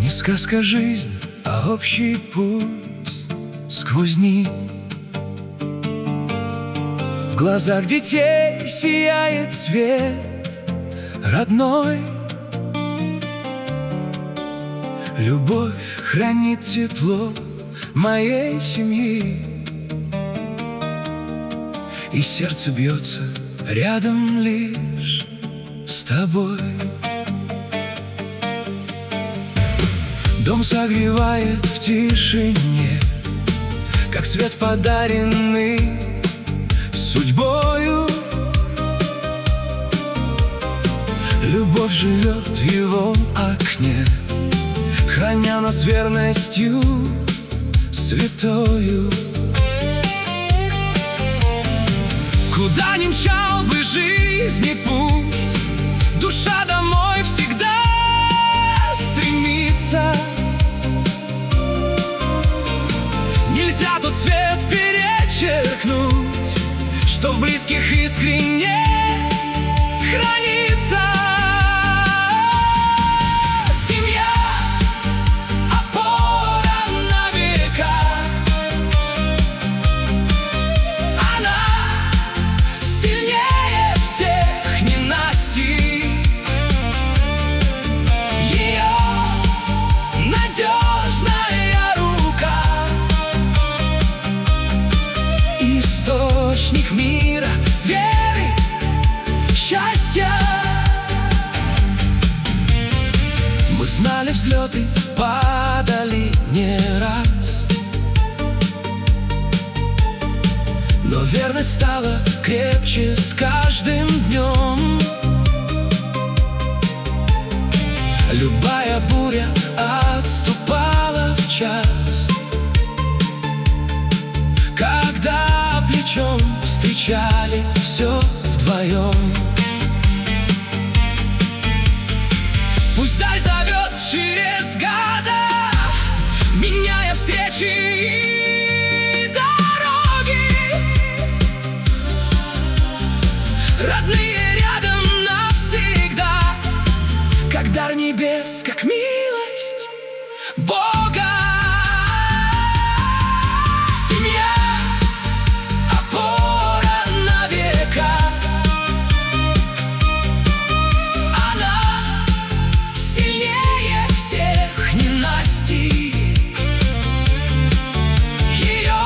Не сказка жизнь, а общий путь сквозь дни. В глазах детей сияет свет родной. Любовь хранит тепло моей семьи, и сердце бьется рядом лишь с тобой. Дом согревает в тишине, как свет, подаренный судьбою. Любовь живет в его окне, храня нас верностью святою. Куда ни мчал бы жизни путь, душа домой всегда стремится. Нельзя тот свет перечеркнуть, что в близких искренне хранится. Семья — опора на века. Она сильнее всех ненастий. Ее надежная рука — источник мира, веры, счастья. Мы знали взлеты, падали не раз, но верность стала крепче с каждым днем. Любая буря отступала в час, когда плечом встречали все вдвоем. Пусть даль зовет через года, меняя встречи и дороги. Родные рядом навсегда, как дар небес, как милость Бога. Семья — опора на века. Она сильнее всех ненастий. Ее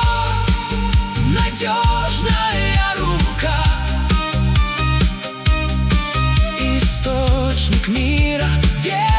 надежная рука — источник мира, веры,